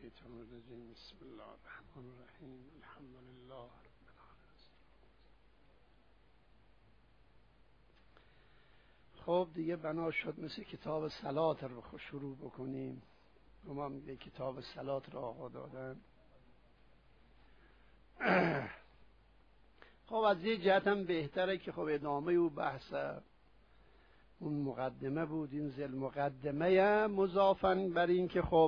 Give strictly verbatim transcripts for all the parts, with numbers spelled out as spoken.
الشیطان الرجیم. بسم الله الرحمن الرحیم. الحمد لله رب العالمین. خب دیگه بنا شد مثل کتاب صلات رو شروع بکنیم. ما میگه کتاب صلات رو آقا دادن. خب از یه جهت هم بهتره که خب ادامه و بحث اون مقدمه بود. این زل مقدمه مضافن بر این که خب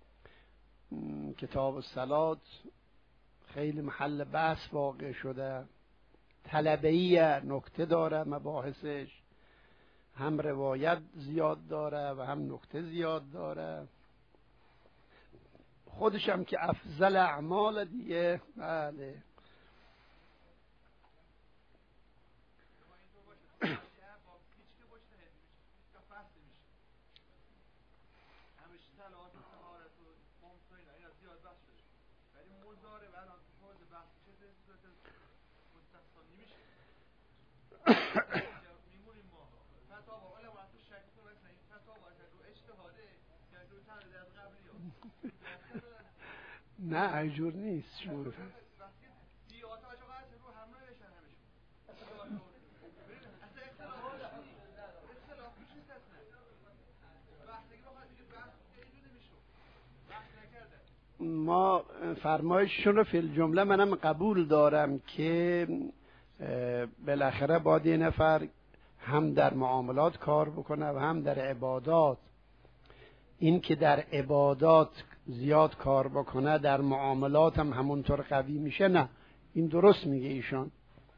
کتاب صلات خیلی محل بحث واقع شده، طلبه‌ای نکته داره، مباحثش هم روایت زیاد داره و هم نکته زیاد داره. خودش هم که افضل اعمال دیگه. بله نه اینجور نیست. شور ما فرمایششون رو فی الجمله منم قبول دارم که بالاخره باید یه نفر هم در معاملات کار بکنه و هم در عبادات. این که در عبادات زیاد کار بکنه در معاملات هم همونطور قوی میشه، نه این درست میگه ایشان،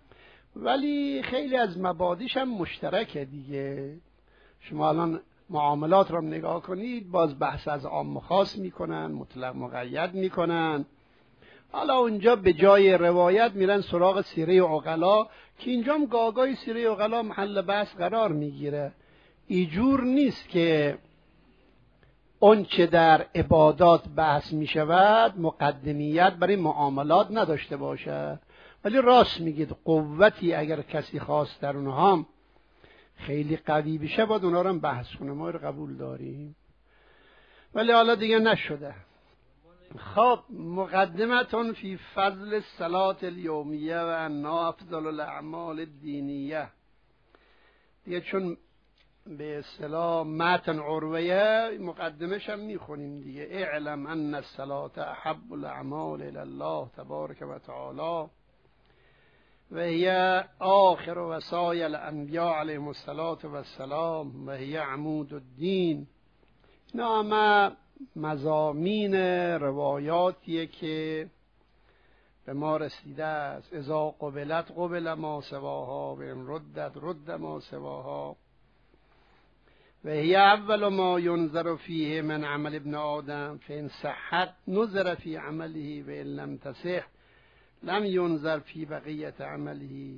ولی خیلی از مبادیش هم مشترکه دیگه. شما الان معاملات رو نگاه کنید، باز بحث از عام خاص میکنن، مطلق مقید میکنن. حالا اونجا به جای روایت میرن سراغ سیره عقلا که اینجا هم گاگای سیره عقلا محل بحث قرار میگیره. اینجور نیست که اون چه در عبادات بحث میشود مقدمیت برای معاملات نداشته باشه، ولی راست میگید قوتی اگر کسی خواست در اونها هم خیلی قوی بشه باید اونا رو هم بحث کنه. ما رو قبول داریم، ولی حالا دیگه نشده. خب مقدمتون فی فضل الصلاة الیومیه و انا افضل الاعمال الدینیه. دیگه چون به اصطلاح متن عرویه مقدمش هم میخونیم دیگه. اعلم ان الصلاة احب الاعمال الی الله تبارک و تعالی و هی آخر وصایا الانبیاء علیهم الصلاة والسلام و هی عمود الدین. نام مضامین روایاتیه که به ما رسیده است. اذا قبلت قبل ما سواها و ان ردت رد ما سواها و هی اول ما ینظر فیه من عمل ابن آدم فان صحت نظر فی عمله و ان لم تصح لم ینظر فی بقیت عمله.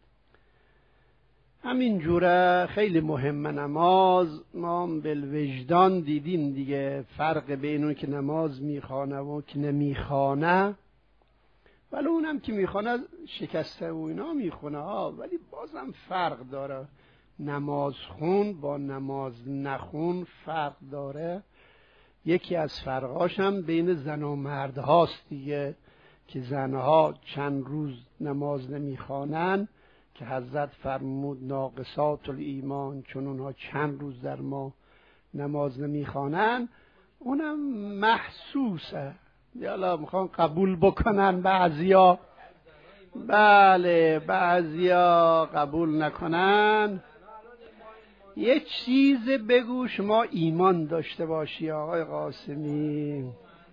همین جوره خیلی مهمه نماز. ما بالوجدان دیدیم دیگه فرق بین اون که نماز میخوانه و که نمیخوانه، ولی اونم که میخوانه شکسته و اینا میخونه ها، ولی بازم فرق داره. نماز خون با نماز نخون فرق داره. یکی از فرقاش هم بین زن و مرد هاست دیگه، که زنها چند روز نماز نمیخوانن که حضرت فرمود ناقصات الایمان، چون اونها چند روز در ما نماز نمیخوانن. اونم محسوسه. یالا میخوان قبول بکنن بعضیا، بله بعضیا قبول نکنن. یه چیز بگو شما ایمان داشته باشی آقای قاسمی.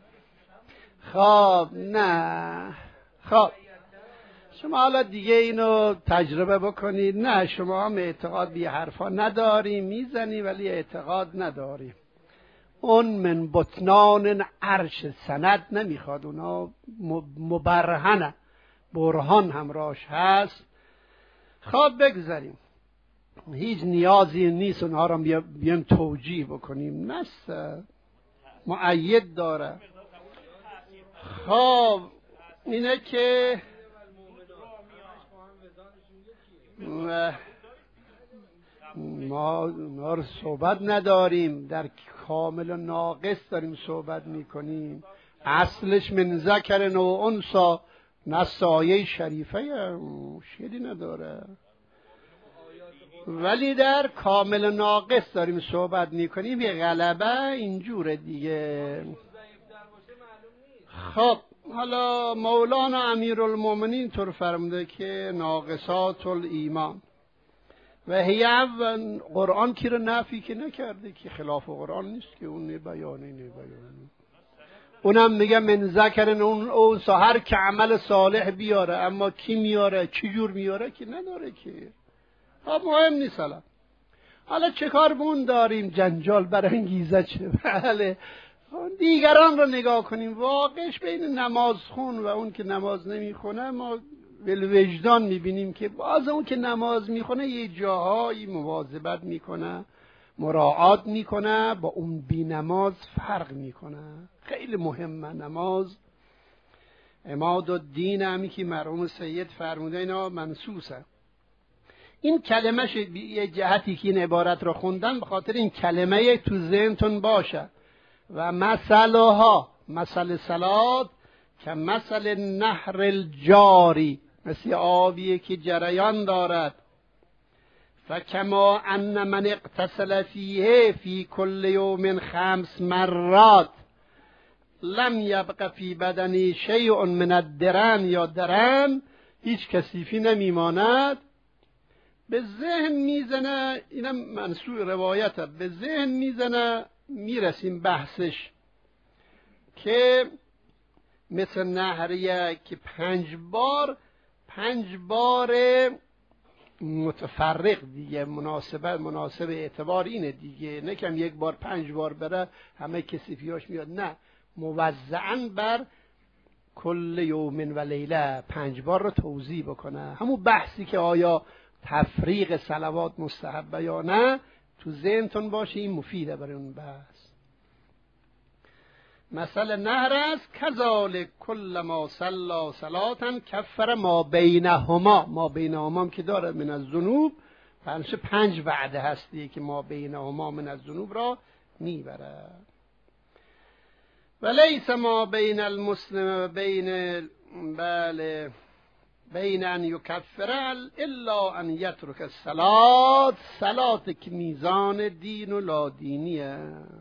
خب نه خب شما حالا دیگه اینو تجربه بکنید. نه شما هم اعتقاد بی حرفا نداری، میزنی ولی اعتقاد نداری. اون من بطنان عرش سند نمیخواد، اونا مبرهنه، برهان همراش هست. خب بگذاریم، هیچ نیازی نیست اونها رو بیان توجیه بکنیم، نست مؤید داره. خب اینه که ما ما رو صحبت نداریم، در کامل و ناقص داریم صحبت میکنیم. اصلش من ذکر و انثی، نسایه شریفه، مشکلی نداره. ولی در کامل ناقص داریم صحبت میکنیم، یه غلبه اینجوره دیگه. خب حالا مولانا امیرالمومنین طور فرموده که ناقصات الایمان و هی اول قرآن کی رو نفی که نکرده، که خلاف قرآن نیست که اون بیانه نه بیانه. اونم میگه من ذکر اون اون هر که عمل صالح بیاره، اما کی میاره چی جور میاره که نداره که. خب مهم نیست. حالا حالا چه کار بون داریم جنجال برانگیزه چه؟ بله دیگران رو نگاه کنیم. واقعش بین نماز خون و اون که نماز نمیخونه ما بالوجدان میبینیم که باز اون که نماز میخونه یه جاهایی مواظبت میکنه، مراعات میکنه، با اون بی نماز فرق میکنه. خیلی مهمه نماز. عماد الدین همی که مرحوم سید فرموده اینا منسوسه. این کلمه یه جهتی که این عبارت رو خوندن به خاطر این کلمه تو ذهنتون باشه. و مثلها، مثل صلات که مثل نهر الجاری، مثل آبی که جریان دارد. فکما ان من اغتسل فیه فی کل یوم خمس مرات لم یبق فی بدنی شیء من الدرن یا درن، هیچ کثیفی نمیماند. به ذهن میزنه، اینم منصوع روایته، به ذهن میزنه میرسیم بحثش که مثل نهریه که پنج بار پنج بار متفرق دیگه، مناسبه مناسب اعتبار اینه دیگه، نه کم یک بار پنج بار بره همه کثیفیاش میاد، نه موزعاً بر کل یوم و لیله پنج بار رو توضیح بکنه. همون بحثی که آیا تفریق صلوات مستحبه یا نه تو ذهنتون باشه، این مفیده برای اون بحث. مثل نهر است کذالک کل ما صلا صلاتا کفر ما بینهما. ما بینهما که داره من الذنوب، پنج پنج وعده هستی که ما بینهما من الذنوب را میبره. ولیس ما بین المسلم و بین بله بین ان یکفر الا ان یترک الصلاة. صلات که میزان دین و لادینیه.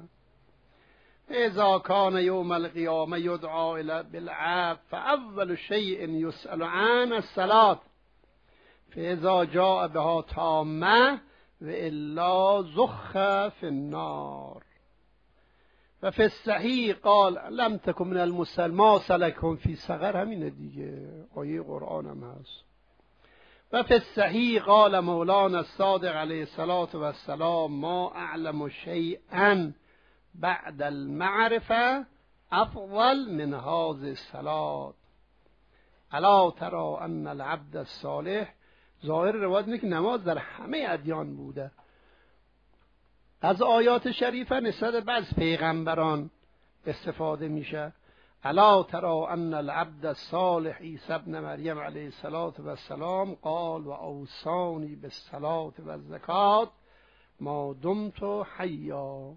اذا کان یوم القیامه یدعا الی بالعفو فاول شیء یسأل عن الصلاة فاذا جاء بها تامه و الا زخ فی النار. و فی الصحیح قال لم تکن من المسلمین ما سلکهم فی سقر. همینه دیگه، آیه قرآن هم هست. و فی الصحیح قال مولانا الصادق علیه الصلاة و السلام ما اعلم شیئا بعد المعرفه افضل من هذه الصلاة. الا ترى ان العبد الصالح، ظاهر روایت اینه که نماز در همه ادیان بوده. از آیات شریفه نسبت به بعض پیغمبران استفاده میشه. الا ترى ان العبد الصالح عیسی ابن مریم علیه الصلاة و السلام قال و اوصانی بالصلاة و الزکات ما دمت حیا.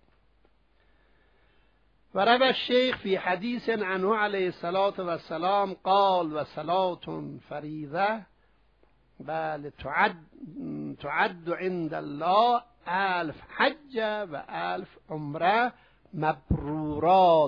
و روى الشیخ فی حدیث عنه علیه الصلاة و السلام قال و صلاة فریضه بل تعد تعد عند الله الف حج و الف عمره مبرورات.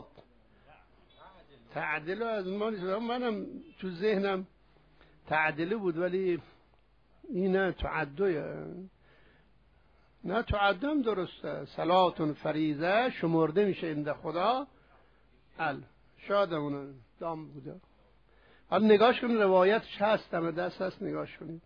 تعدیل از ما، منم تو ذهنم تعدیل بود ولی اینه تعدیه، نه تعدم درسته. صلاتون فریضه شمرده میشه عند خدا ال شادمون دام بوده. حالا نگاش کنید روایتش هست، دم دست هست، نگاش کنید.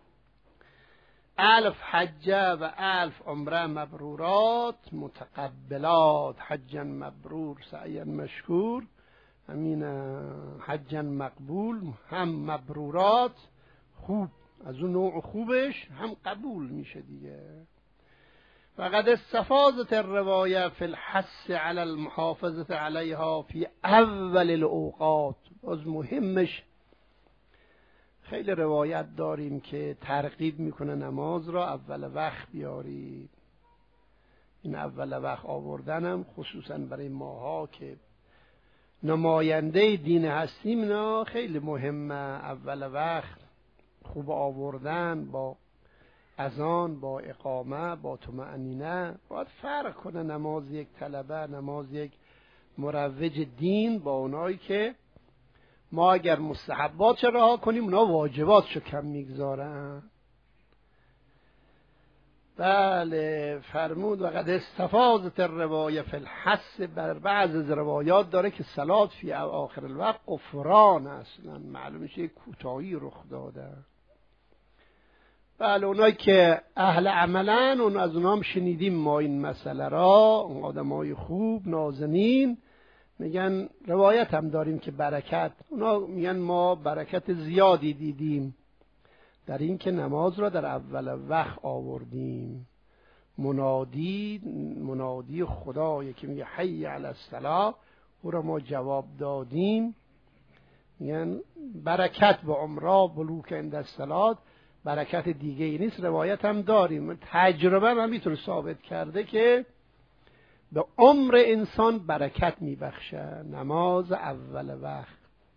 الف حجه و الف عمره مبرورات متقبلات. حجا مبرور سعیا مشکور. همین حجا مقبول هم مبرورات خوب، از اون نوع خوبش هم قبول میشه دیگه. فقد استفاضت الروایه فی الحث علی المحافظه علیها فی اول الاوقات. باز مهمش خیلی روایت داریم که ترغیب میکنه نماز را اول وقت بیارید. این اول وقت آوردنم خصوصا برای ماها که نماینده دین هستیم، اینا خیلی مهمه. اول وقت خوب آوردن با اذان، با اقامه، با طمأنینه. باید فرق کنه نماز یک طلبه، نماز یک مروج دین با اونایی که ما اگر مستحبات رها کنیم اونا واجباتشو کم میگذارن. بله فرمود و قد استفاضت الروایه فی الحث، بر بعض از روایات داره که صلات فی آخر الوقت غفران اصلا معلوم میشه کوتاهی رخ داده. بله اونایی که اهل عملن اون از اونها هم شنیدیم ما این مسئله را، اون آدمای خوب نازنین میگن، روایت هم داریم که برکت، اونا میگن ما برکت زیادی دیدیم در این که نماز را در اول وقت آوردیم. منادی منادی خدایی که میگه حی علی الصلاة، او را ما جواب دادیم. میگن برکت به عمره بلوک عند الصلاة، برکت دیگه ای نیست. روایت هم داریم، تجربه هم میتونه ثابت کرده که به عمر انسان برکت میبخشه نماز اول وقت.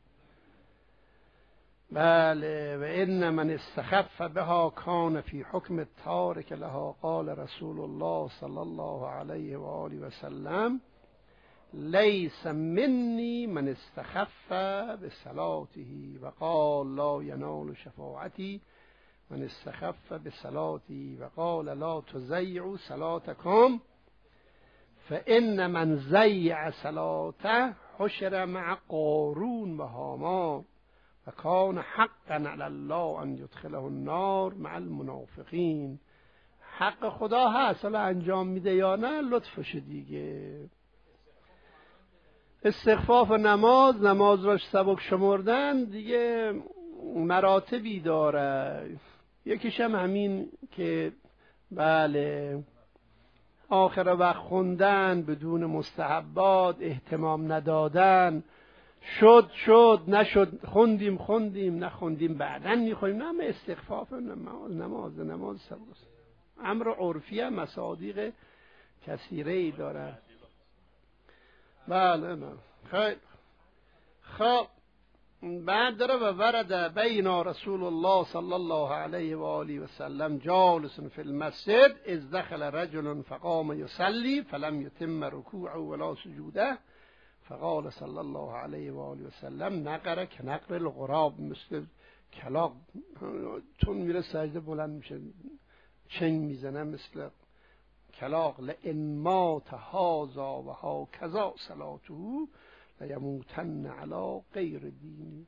بله و ان من استخف بها کان فی حکم التارک لها، قال رسول الله صلی الله علیه و آله و سلم لیس منی من استخف بصلاته و قال لا ینال شفاعتی من استخف بصلاتی و قال لا تضیعوا صلاتکم فان من ضیع صلاته حشر مع قارون و هامان و کان حقا علی الله ان یدخله النار مع المنافقین. حق خدا هست، حالا انجام میده یا نه لطفش دیگه. استخفاف نماز، نماز را سبک شمردن دیگه مراتبی داره. یکیش هم همین که بله آخر وقت خوندن بدون مستحبات، اهتمام ندادن، شد شد نشد، خوندیم خوندیم نخوندیم بعدن میخواییم، نه همه استخفاف نماز نماز نماز سبک. امر عرفی هم مصادیق کثیره ای داره. بله نه خیلی خب بعد داره و ورد بین رسول الله صلی الله علیه و آله و سلم جالس فی المسجد اذ دخل رجل فقام یصلی فلم یتم رکوعه ولا سجوده فقال صلی الله علیه و آله و سلم نقر که نقر الغراب، مثل کلاغ تون میره سجده بلند میشه چنگ میزنه مثل کلاغ. لئن مات هذا و هاکذا صلاته لیموتن علی غیر دینی.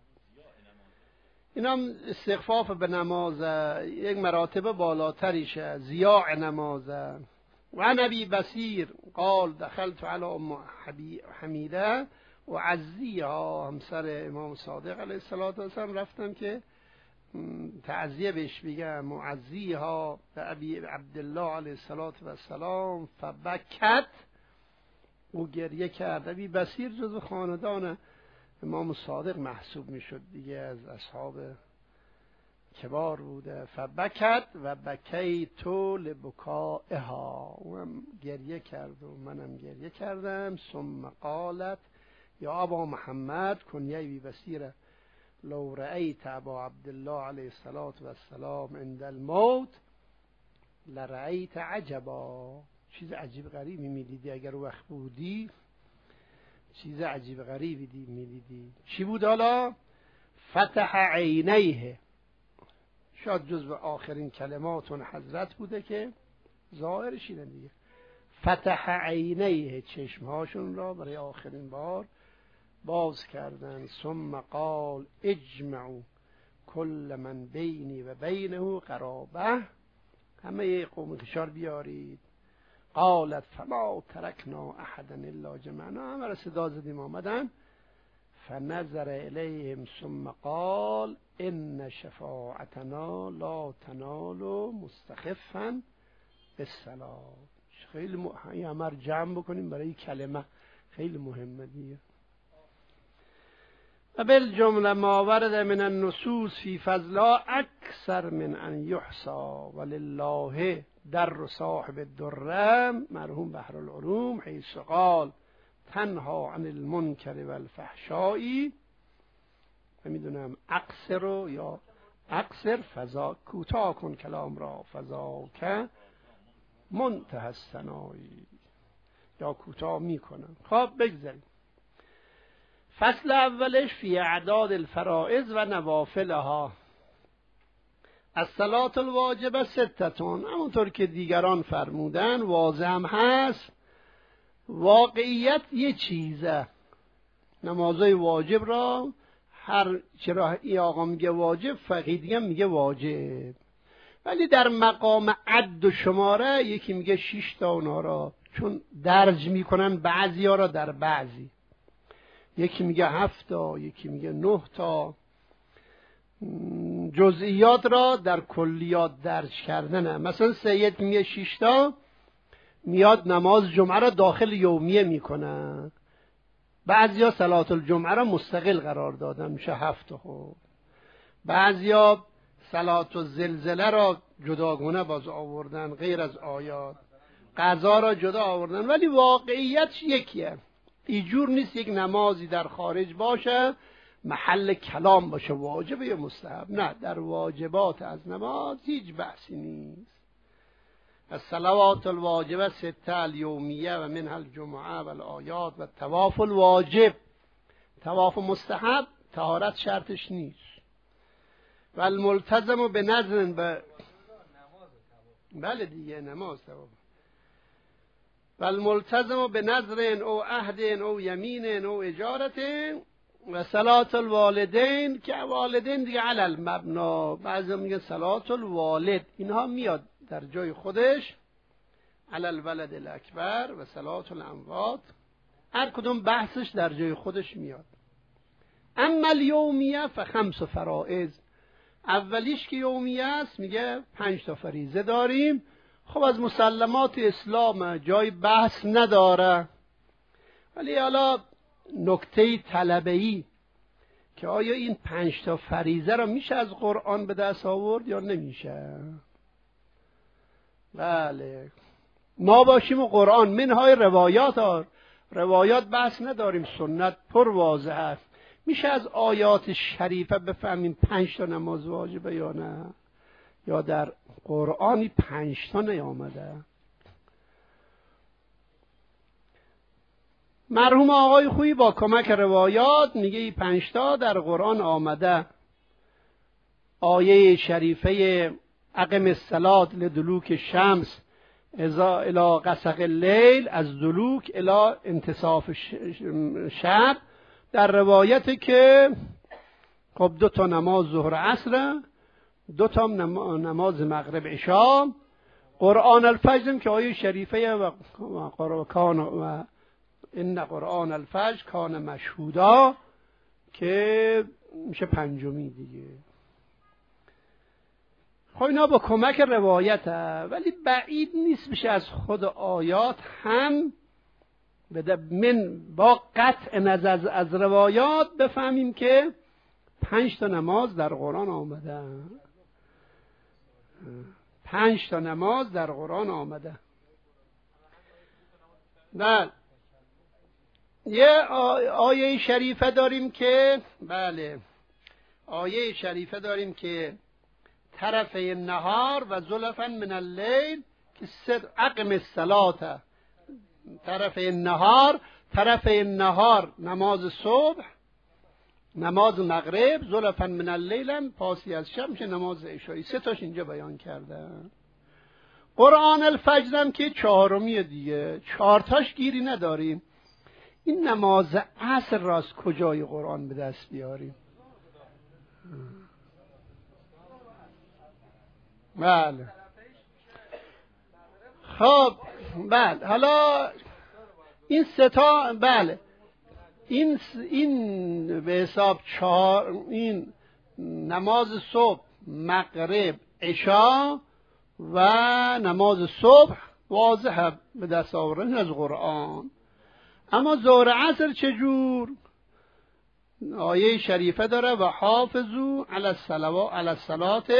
این هم استخفاف به نمازه، یک مراتب بالاتریشه، ضیاع نمازه. و نبی بصیر قال دخلت علی ام حمیده و عزیها، همسر امام صادق علیه السلام، رفتم که تعزیه بهش بگم، معزیها به ابی عبدالله علیه السلام، فبکت، او گریه کرد. ابی بصیر جزو خاندان امام صادق محسوب میشد دیگه، از اصحاب کبار بوده. فبکت و بکیت لبکائها، اونم گریه کرد و منم گریه کردم. ثم قالت یا ابا محمد کنیه ابی بصیر لو رأیت ابا عبدالله علیه السلام عند الموت لرأیت عجبا، چیز عجیب غریبی میدیدی اگر وقت بودی، چیز عجیب غریبی میدیدی. چی بود حالا؟ فتح عینیه، شاید جزو آخرین کلماتون حضرت بوده که ظاهرش اینه دیگه. فتح عینیه، چشمهاشون را برای آخرین بار باز کردن. ثم قال اجمعوا کل من بینی و بینه قرابه، همه قوم کشار بیارید. قالت فما ترکنا احدا الا جمعنا، همه را صدا زدیم آمدن. فنظر الیهم ثم قال ان شفاعتنا لا تنال مستخفا بالصلاة. خیلی مهم امر جمع بکنیم برای کلمه، خیلی مهمه دیگه. و بالجمله ما ورد من النصوص فی فضلا اکثر من ان یحصا ولله در صاحب الدره مرحوم بحر العلوم حیث قال تنها عن المنکر و الفحشایی، نمیدونم اقصر یا اقصر فضا، کوتاه کن کلام را فضا که منتهی الثنایی، یا کوتاه میکنم. خب بگذاریم. فصل اولش فی اعداد الفرائض و نوافلها. الصلاة الواجبه ستتون، همونطور که دیگران فرمودن واضح هم هست، واقعیت یه چیزه. نمازهای واجب را هر چرا ای آقا میگه واجب، فقیه دیگه میگه واجب، ولی در مقام عد و شماره یکی میگه شش تا اونا را، چون درج میکنن بعضی ها را در بعضی، یکی میگه هفت تا، یکی میگه نه تا، جزئیات را در کلیات درج کردنه. مثلا سید میگه شش تا، میاد نماز جمعه را داخل یومیه میکنه، بعضیا صلات الجمعه را مستقل قرار دادن میشه هفت. خب بعضیا صلات الزلزله را جداگونه باز آوردن غیر از آیات، قضا را جدا آوردن، ولی واقعیت یکیه. اینجور نیست یک نمازی در خارج باشه محل کلام باشه واجب یا مستحب، نه، در واجبات از نماز هیچ بحثی نیست. الصلوات الواجبه سته الیومیه و منها الجمعه و الآیات و طواف الواجب. طواف مستحب طهارت شرطش نیست. و الملتزم به نظر به بله دیگه نماز طواف. و الملتزم به نظر او عهد او یمین او اجارت و صلات الوالدین، که والدین دیگه علی المبنا، بعضی میگه صلات الوالد، اینها میاد در جای خودش، علی الولد الاکبر و صلات الاموات، هر کدوم بحثش در جای خودش میاد. اما الیومیه فخمس فرائض، اولیش که یومیه است میگه پنج تا فریضه داریم. خب از مسلمات اسلام جای بحث نداره، ولی حالا نکته طلبه‌ای که آیا این پنج تا فریضه را میشه از قرآن به دست آورد یا نمیشه؟ بله، ما باشیم و قرآن منهای روایات ها، روایات بحث نداریم، سنت پر واضح است. میشه از آیات شریفه بفهمیم پنج تا نماز واجبه یا نه، یا در قرآنی پنج تا نیامده؟ مرحوم آقای خویی با کمک روایات میگه این پنج تا در قرآن آمده. آیه شریفه اقم الصلاة لدلوک شمس اذا الی غسق اللیل، از دلوک الی انتصاف شب، در روایت که خب دو تا نماز ظهر عصر، دو تا نماز مغرب عشا. قرآن الفجر که آیه شریفه و کان و ان قرآن الفجر کان مشهودا، که میشه پنجمی دیگه. خب اینا با کمک روایت هست، ولی بعید نیست بشه از خود آیات هم من با قطع نظر از روایات بفهمیم که پنج تا نماز در قرآن آمده. پنج تا نماز در قرآن آمده. بله، یه آیه شریفه داریم که بله آیه شریفه داریم که طرف النهار و زلفا من اللیل، که صد اقم الصلاة طرف النهار، طرف النهار نماز صبح، نماز مغرب، زلفا من اللیل هم پاسی از شب میشه نماز عشایی. سه تاش اینجا بیان کردن. قرآن الفجر هم که چهارمیه دیگه، چهار تاش گیری نداریم. این نماز عصر راست کجای قرآن به دست بیاریم؟ بله خب بله، حالا این ستا بله این این به حساب چهار، این نماز صبح، مغرب، عشا و نماز صبح واضحه به دست آوردن از قرآن. اما ظهر عصر چجور؟ آیه شریفه داره و حافظو علی الصلوات علی الصلات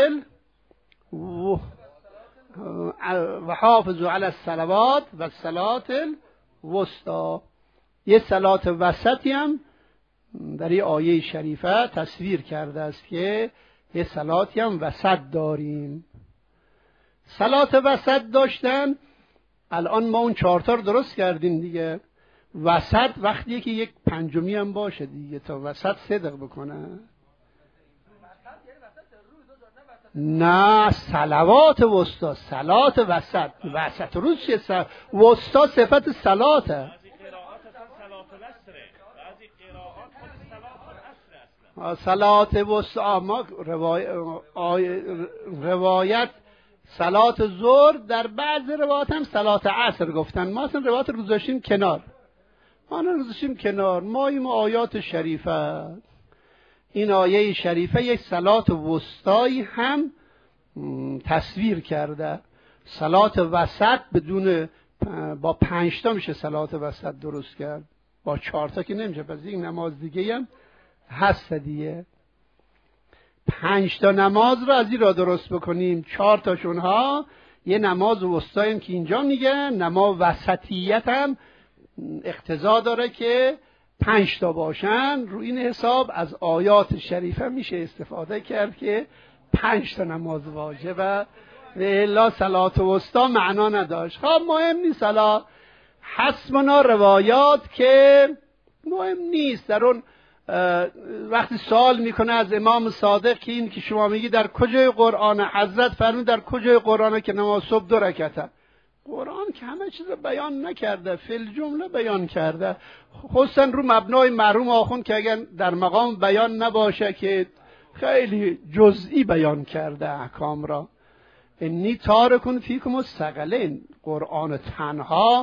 و حافظو علی الصلوات و الصلات الوسطی. یه صلات وسطی هم در این آیه شریفه تصویر کرده است که یه صلاتی هم وسط داریم. صلات وسط داشتن، الان ما اون چهارتا رو درست کردیم دیگه. وسط وقتیه که یک پنجمی هم باشه دیگه تا وسط صدق بکنه. نه صلوات وسطا، صلات وسط. وسط روز چیه؟ سل... وسطا صفت صلاته. صلات وسطا ما روای... آی... روایت صلات ظهر، در بعض روایات هم صلات عصر گفتن. ما اصلا روایت رو گذاشتیم کنار، ما رو گذاشتیم کنار. ما این آیات شریفه، این آیه شریفه یک صلات وسطایی هم تصویر کرده. صلات وسط بدون با پنج تا میشه صلات وسط درست کرد، با چهار تا که نمیشه. پس یک نماز دیگه هم هست دیگه. پنج تا نماز رو از این را درست بکنیم، چهار تاشون ها یه نماز وسطایی که اینجا میگن. نماز وسطیت هم اقتضا داره که پنج تا باشن. رو این حساب از آیات شریفه میشه استفاده کرد که پنج تا نماز واجبه و الا صلات وسطا معنا نداشت. خب مهم نیست، حالا حسبنا روایات که مهم نیست. در اون وقتی سوال میکنه از امام صادق که این که شما میگی در کجای قرآن، حضرت فرمود در کجای قرآن که نماز صبح دو رکعته. قرآن که همه چیز بیان نکرده، فی جمله بیان کرده، خصوصا رو مبنای مرحوم آخوند که اگر در مقام بیان نباشه که خیلی جزئی بیان کرده احکام را. انی تارکون فیکم الثقلین، قرآن تنها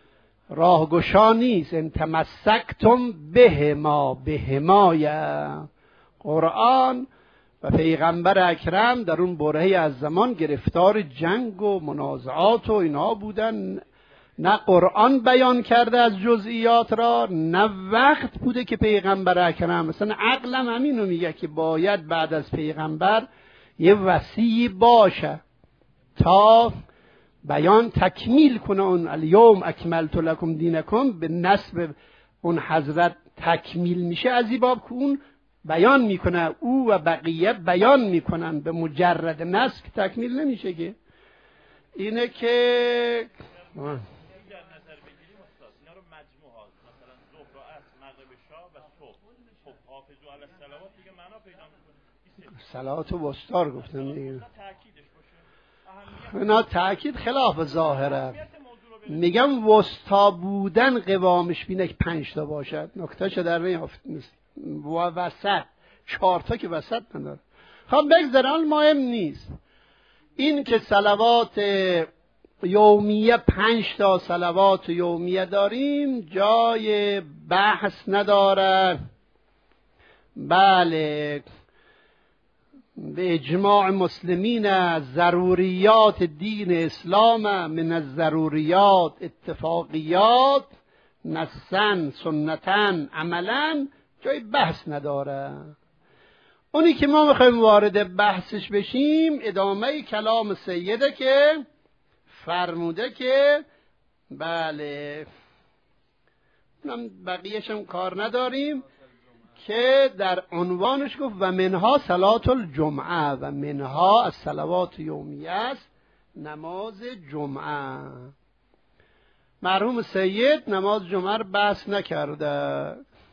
راهگشا نیست. ان تمسکتم بهما بهمایه. قرآن و پیغمبر اکرم در اون برهه‌ای از زمان گرفتار جنگ و منازعات و اینا بودن. نه قرآن بیان کرده از جزئیات را، نه وقت بوده که پیغمبر اکرم. مثلا عقلم همینو میگه که باید بعد از پیغمبر یه وصی باشه تا بیان تکمیل کنه. اون الیوم اکملت لکم دینکم به نسب اون حضرت تکمیل میشه. از این باب که اون بیان میکنه، او و بقیه بیان میکنن، به مجرد نسب تکمیل نمیشه. که اینه که صلات و وسطار گفتم دیگه. اینا تأکید خلاف ظاهره. میگم وسطا بودن قوامش بینه که پنج تا باشد، نکته چه در نیافت نیست. و وسط چهار تا که وسط نداره. خب بگذارن، مهم نیست. این که صلوات یومیه پنج تا صلوات یومیه داریم جای بحث نداره. بله، به اجماع مسلمین ضروریات دین اسلام، من الضروریات اتفاقیات، نصاً سنتاً عملاً جای بحث نداره. اونی که ما میخوایم وارد بحثش بشیم ادامه کلام سیده که فرموده که بله اونم بقیهش هم کار نداریم، که در عنوانش گفت و منها صلات الجمعه، و منها از صلوات یومیه است نماز جمعه. مرحوم سید نماز جمعه رو بحث نکرده.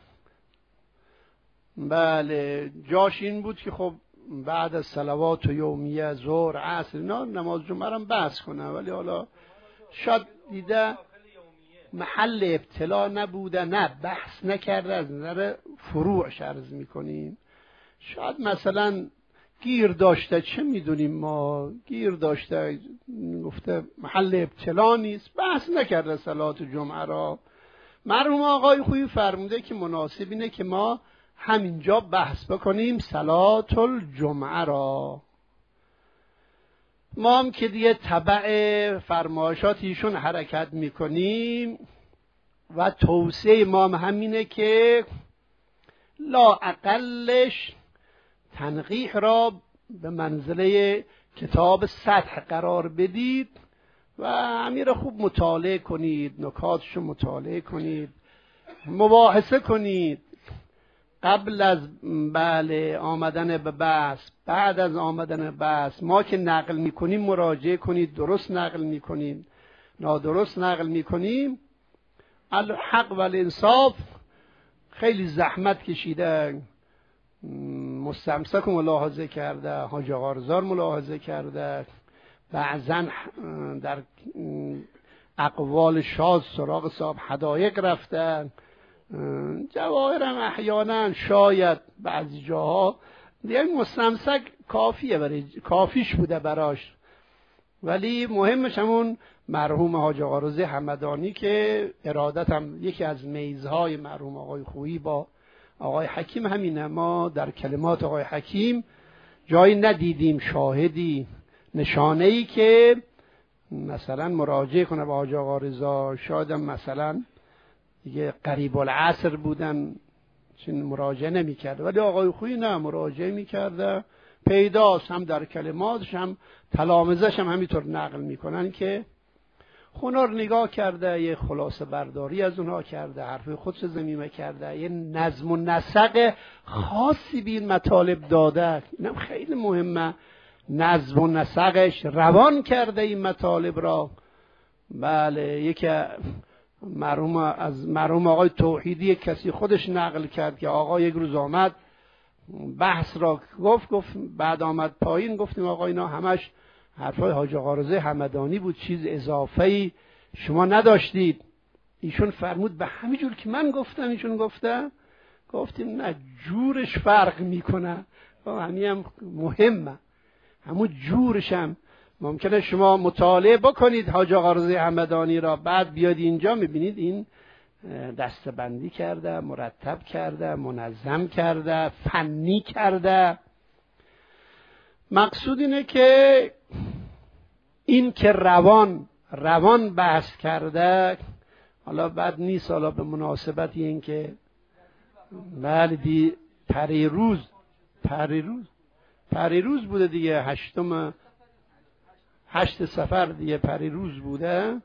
بله، جاش این بود که خب بعد از صلوات یومیه ظهر عصر اینا نماز جمعه رو بحث کنه، ولی حالا شاید دیده محل ابتلا نبوده، نه بحث نکرده. از نظر فروعش عرض میکنیم، شاید مثلا گیر داشته، چه میدونیم ما، گیر داشته گفته محل ابتلا نیست، بحث نکرده صلات جمعه را. مرحوم آقای خویی فرموده که مناسب اینه که ما همینجا بحث بکنیم صلات الجمعه را. ما هم که دیگه تبع فرمایشات ایشون حرکت میکنیم و توصیه ما هم همینه که لا اقلش تنقیح را به منزله کتاب سطح قرار بدید و همین را خوب مطالعه کنید، نکاتشو مطالعه کنید، مباحثه کنید قبل از بله آمدن به بحث، بعد از آمدن به بحث. ما که نقل میکنیم مراجعه کنید، درست نقل میکنیم، نادرست نقل میکنیم. الحق و الانصاف خیلی زحمت کشیده، مستمسک ملاحظه کرده، حاج آقا رضا ملاحظه کرده، بعضن در اقوال شاذ سراغ صاحب حدایق رفتن، جواهرم احیانا شاید بعضی جاها دیگه مستمسک کافیه برای کافیش بوده براش، ولی مهمش همون مرحوم حاج آقا رضا همدانی که ارادت هم یکی از میزهای مرحوم آقای خویی با آقای حکیم همینه. ما در کلمات آقای حکیم جایی ندیدیم شاهدی نشانه‌ای که مثلا مراجعه کنه به حاج آقا رضا، شاید مثلا دیگه قریب العصر بودن چون مراجعه نمی‌کرد، ولی آقای خویی نه، مراجعه می‌کرده، پیداست هم در کلماتش هم تلامذه‌ش هم همینطور نقل میکنن که خونار نگاه کرده، یه خلاصه برداری از اونها کرده، حرف خودش ضمیمه کرده، یه نظم و نسق خاصی به این مطالب داده. اینم خیلی مهمه، نظم و نسقش روان کرده این مطالب را. بله، یکی مرحوم از مرحوم آقای توحیدی کسی خودش نقل کرد که آقا یک روز آمد بحث را گفت گفت بعد آمد پایین گفتیم آقا اینا همش حرفای حاج آقا رضا همدانی بود، چیز اضافه‌ای شما نداشتید. ایشون فرمود به همین جور که من گفتم ایشون گفته. گفتیم نه، جورش فرق میکنه، همین هم مهمه، همون جورش هم ممکنه شما مطالعه بکنید حاج آقا رضا همدانی را، بعد بیاد اینجا میبینید این دسته‌بندی کرده، مرتب کرده، منظم کرده، فنی کرده. مقصود اینه که این که روان روان بحث کرده، حالا بعد نیست، حالا به مناسبت این که بله دی پریروز پریروز پریروز بوده دیگه، هشتم هشت سفر دیگه پریروز بوده.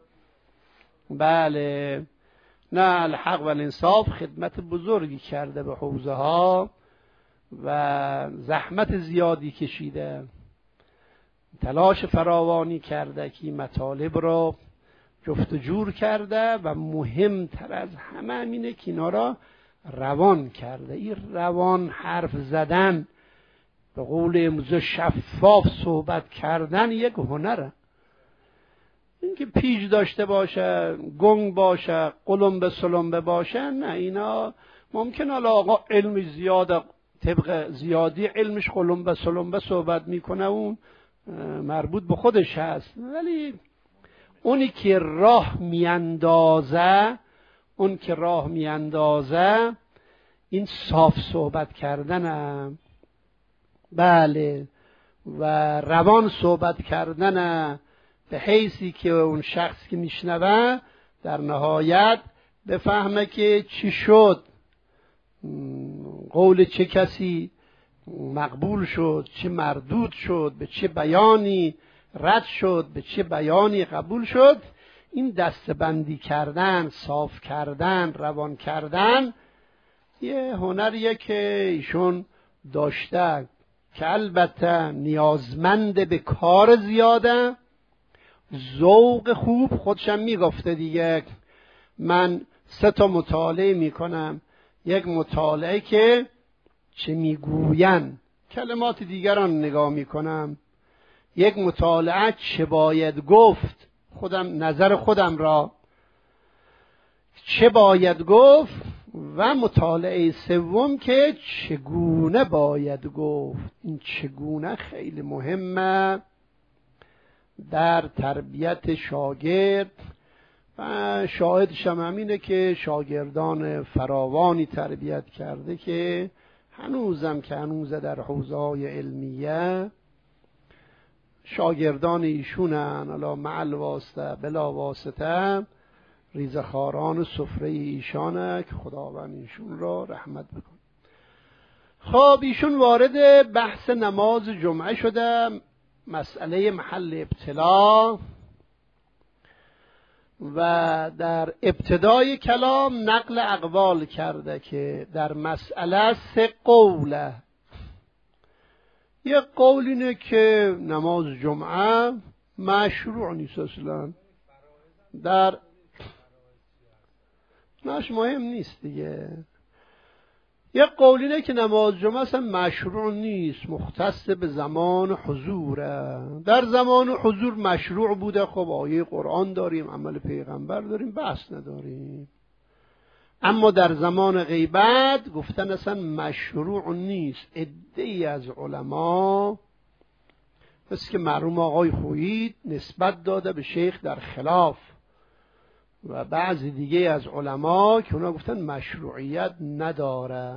بله، نه الحق و الانصاف خدمت بزرگی کرده به حوزه ها و زحمت زیادی کشیده، تلاش فراوانی کرده که مطالب را جفت و جور کرده و مهمتر از همه اینه که اینا را روان کرده. این روان حرف زدن، به قول امروزه شفاف صحبت کردن یک هنره. اینکه پیچ داشته باشه، گنگ باشه، قلمبه سلمبه باشه، نه، اینا ممکن حالا آقا علم زیاده، طبق زیادی علمش قلمبه سلمبه صحبت میکنه، اون مربوط به خودش هست، ولی اونی که راه میاندازه اون که راه میاندازه این صاف صحبت کردنه، بله، و روان صحبت کردنه، به حیثی که اون شخص که میشنوه در نهایت بفهمه که چی شد، قول چه کسی مقبول شد، چه مردود شد، به چه بیانی رد شد، به چه بیانی قبول شد. این دسته‌بندی کردن، صاف کردن، روان کردن یه هنریه که ایشون داشته که البته نیازمند به کار زیاده، ذوق خوب. خودشم میگفته دیگه، من سه تا مطالعه میکنم، یک مطالعه که چه میگوین کلمات دیگران نگاه میکنم، یک مطالعه چه باید گفت، خودم نظر خودم را چه باید گفت، و مطالعه سوم که چگونه باید گفت. این چگونه خیلی مهمه در تربیت شاگرد، و شاهدش هم همینه که شاگردان فراوانی تربیت کرده که هنوزم که هنوزه در حوزه‌های علمیه شاگردان ایشونن، حالا معل واسطه بلا واسطه ریزخاران سفره ایشانه که خداوند ایشون را رحمت بکن. خب ایشون وارد بحث نماز جمعه شده، مسئله محل ابتلا. و در ابتدای کلام نقل اقوال کرده که در مسئله سه قوله. یک قول اینه که نماز جمعه مشروع نیست اصلا، در ناش مهم نیست دیگه. یک قول اینه که نماز جمعه اصلا مشروع نیست، مختص به زمان حضوره. در زمان حضور مشروع بوده، خب آیه قرآن داریم، عمل پیغمبر داریم، بحث نداریم. اما در زمان غیبت گفتن اصلا مشروع نیست. عده‌ای از علما مثل که مرحوم آقای خویی نسبت داده به شیخ در خلاف و بعضی دیگه از علما که اونا گفتن مشروعیت نداره.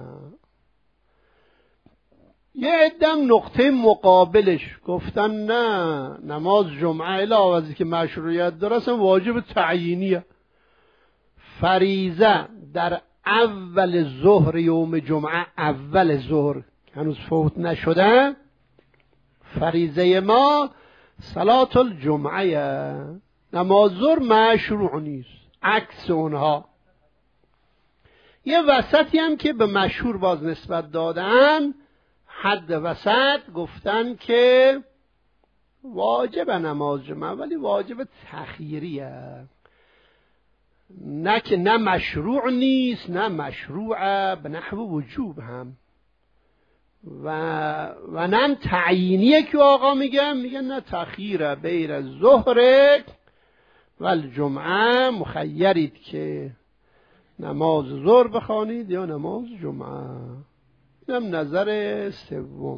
یه عدم نقطه مقابلش گفتن نه، نماز جمعه علاوه از که مشروعیت داره اصلا واجب تعیینیه. فریضه در اول ظهر یوم جمعه، اول ظهر هنوز فوت نشده، فریضه ما صلات الجمعه، نماز ظهر مشروع نیست، عکس اونها. یه وسطی هم که به مشهور باز نسبت دادن، حد وسط گفتن که واجب نماز جمعه ولی واجب تخییریه، نه که نه مشروع نیست نه مشروعه به نحو وجوب هم، و و نه تعیینیه که آقا میگم میگن نه تخییره بین الظهر و الجمعه، مخیرید که نماز ظهر بخوانید یا نماز جمعه. اینم نظر سوم.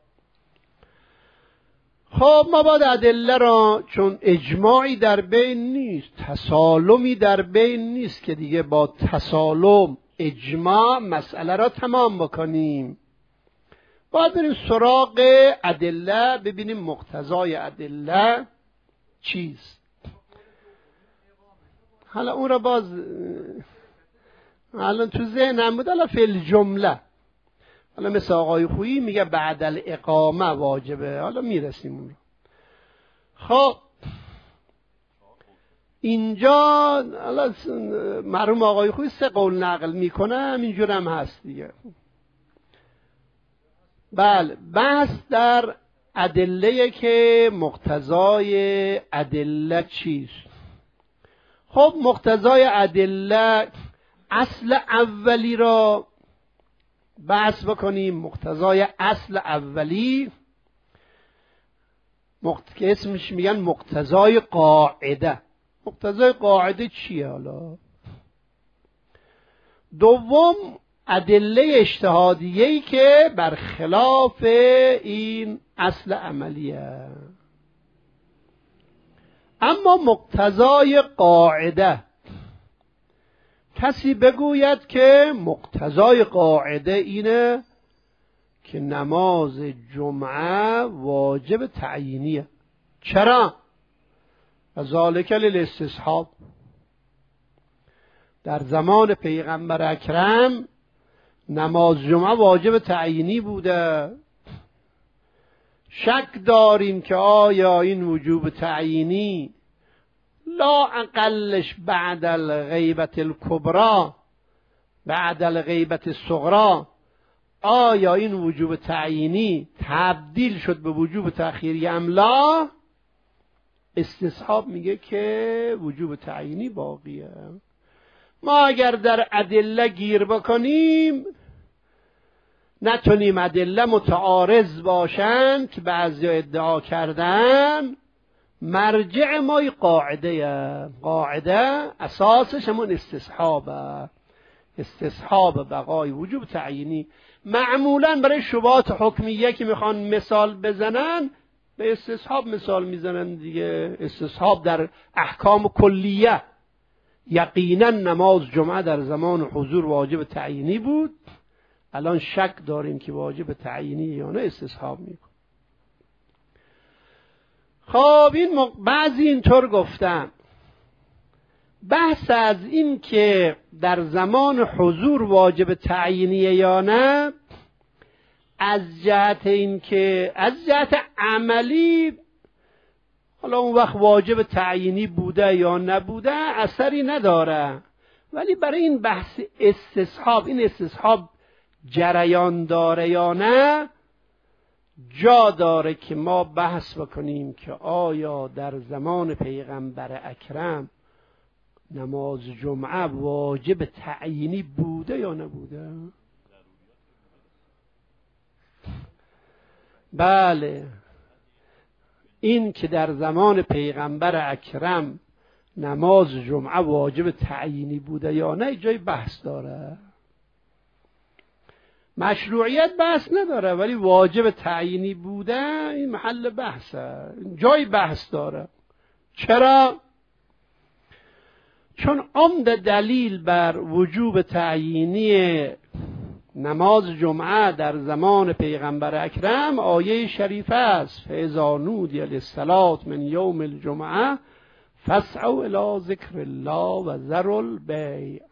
خب ما باید ادله را، چون اجماعی در بین نیست، تسالمی در بین نیست که دیگه با تسالم اجماع مسئله را تمام بکنیم، باید بریم سراغ ادله، ببینیم مقتضای ادله چیست. حالا اون را باز الان تو ذهنم بود، حالا فی الجمله، حالا مثل آقای خویی میگه بعد الاقامه واجبه، حالا میرسیم اون رو. خب اینجا حالا مرحوم آقای خویی سه قول نقل میکنه، همینجور هم هست دیگه. بله، بحث در ادله که مقتضای ادله چیست. خب مقتضای ادله اصل اولی را بحث بکنیم. مقتضای اصل اولی مقت... که اسمش میگن مقتضای قاعده. مقتضای قاعده چیه حالا؟ دوم ادله اجتهادیه‌ای که برخلاف این اصل عملیه. اما مقتضای قاعده، کسی بگوید که مقتضای قاعده اینه که نماز جمعه واجب تعیینیه. چرا؟ ذالک للاستصحاب. در زمان پیغمبر اکرم نماز جمعه واجب تعیینی بوده. شک داریم که آیا این وجوب تعیینی لا اقلش بعد الغیبت الکبرى بعد الغیبت الصغرى، آیا این وجوب تعیینی تبدیل شد به وجوب تأخیری ام لا؟ استصحاب میگه که وجوب تعیینی باقیه. ما اگر در ادله گیر بکنیم نتونیم ادله متعارض باشن که بعضی ادعا کردن، مرجع ما قاعده قاعده اساسش همون استصحابه، استصحاب بقای وجوب تعیینی. معمولا برای شبهات حکمیه که میخوان مثال بزنن به استصحاب مثال میزنن دیگه. استصحاب در احکام کلیه، یقینا نماز جمعه در زمان حضور واجب تعیینی بود، الان شک داریم که واجب تعیینی یا نه، استصحاب میکن. خب این مق... بعضی اینطور گفتن. بحث از این که در زمان حضور واجب تعیینیه یا نه، از جهت این که از جهت عملی حالا اون وقت واجب تعیینی بوده یا نبوده اثری نداره، ولی برای این بحث استصحاب، این استصحاب جریان داره یا نه، جا داره که ما بحث بکنیم که آیا در زمان پیغمبر اکرم نماز جمعه واجب تعیینی بوده یا نبوده؟ بله، این که در زمان پیغمبر اکرم نماز جمعه واجب تعیینی بوده یا نه جای بحث داره. مشروعیت بحث نداره، ولی واجب تعیینی بوده این محل بحثه، جای بحث داره. چرا؟ چون عمده دلیل بر وجوب تعیینی نماز جمعه در زمان پیغمبر اکرم آیه شریفه است: فاذا نودی للصلاة من یوم الجمعه فاسعوا الی ذکر الله و ذروا البیع.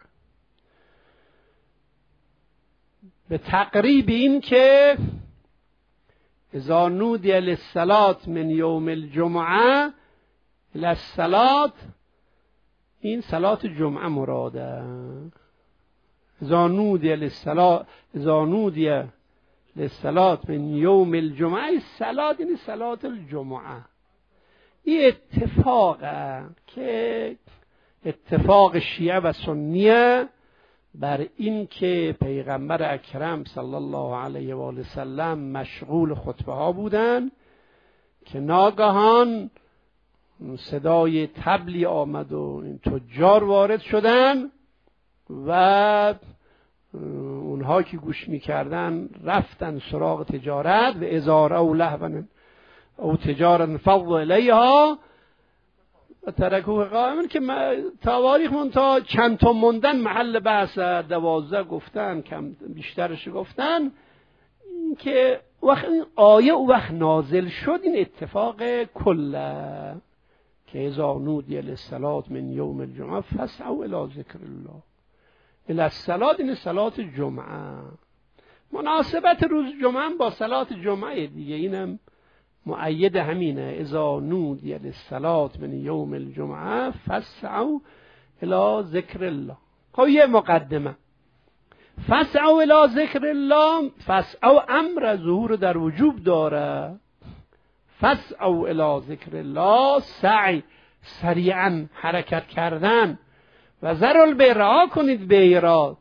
به تقریب این که اذا نودی للصلاة من یوم الجمعه، للصلاة این صلات جمعه مراده. اذا نودی للصلاة اذا نودی للصلاة من یوم الجمعه، صلات یعنی صلات الجمعه. این اتفاقه که اتفاق شیعه و سنیه بر این که پیغمبر اکرم صلی الله علیه و آله وسلم مشغول خطبه ها بودن که ناگهان صدای طبلی آمد و این تجار وارد شدن و اونها که گوش میکردن رفتن سراغ تجارت و ازار او لهو او تجارت فض الیها و ترکوه قائما، که تواریخ من تا چند تا موندن محل بحث، دوازده گفتن کم بیشترش گفتن، که وقت این آیه او وقت نازل شد این اتفاق کله که اذا نودی للصلاة من یوم الجمعه فاسعوا الی ذکر الله. الی الصلاة این صلات جمعه، مناسبت روز جمعه با صلات جمعه دیگه، اینم مؤید همینه. اذا نودی للصلاة من یوم الجمعه فاسعوا الی ذکر الله. خب یه مقدمه، فاسعوا الی ذکر الله، فاسعوا امر ظهور در وجوب داره. فاسعوا الی ذکر الله، سعی، سریعا حرکت کردن، و ذروا البیع، رها کنید بیع را.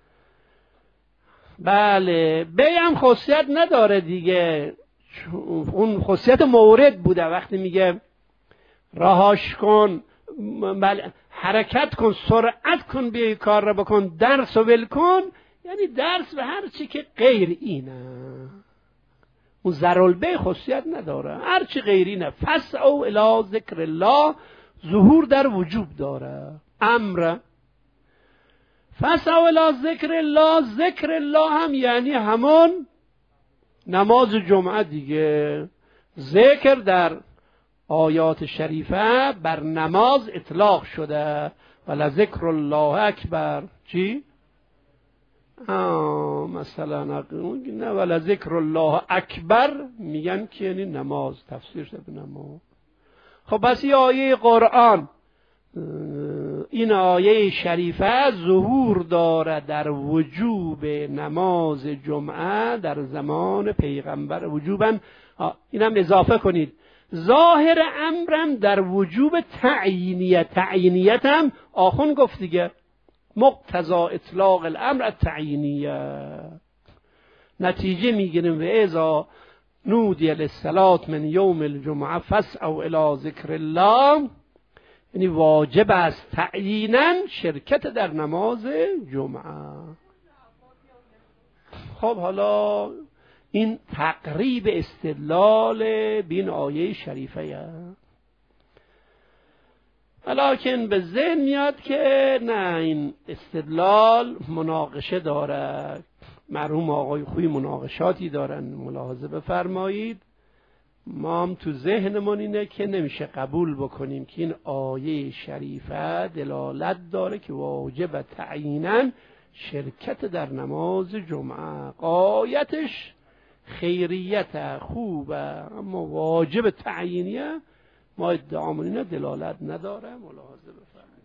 بله، بیع هم خاصیت نداره دیگه، اون خاصیت مورد بوده. وقتی میگه رهاش کن، بله حرکت کن، سرعت کن، بیای کار را بکن، درس و ول کن، یعنی درس و هر چی که غیر اینه. اون ذروا البیع خاصیت نداره، هر چی غیر اینه. فاسعوا الی ذکر الله، ظهور در وجوب داره. امر فاسعوا الی ذکر الله، ذکر الله هم یعنی همون نماز جمعه دیگه. ذکر در آیات شریفه بر نماز اطلاق شده، ولذکر الله اکبر. چی؟ آه مثلا نه، ولذکر الله اکبر میگن که یعنی نماز، تفسیر شده به نماز. خب بس این آیه قرآن، این آیه شریفه ظهور داره در وجوب نماز جمعه در زمان پیغمبر. وجوبا اینم اضافه کنید، ظاهر امرم در وجوب تعیینیت، تعیینیت هم آخون گفت دیگه، مقتضا اطلاق الامر التعیینیه. نتیجه میگیریم و اذا نودی للصلاة من یوم الجمعه فاسعوا الی ذکر الله، یعنی واجب است تعیینا شرکت در نماز جمعه. خب حالا این تقریب استدلال بین آیه شریفه. ولیکن به ذهن میاد که نه، این استدلال مناقشه داره. مرحوم آقای خوی مناقشاتی دارن، ملاحظه بفرمایید. ما هم تو ذهنمون اینه که نمیشه قبول بکنیم که این آیه شریفه دلالت داره که واجب تعیینا شرکت در نماز جمعه. غایتش خیریت خوبه، اما واجب تعیینیه ما ادعامون اینا دلالت نداره. ملاحظه بفرمایید.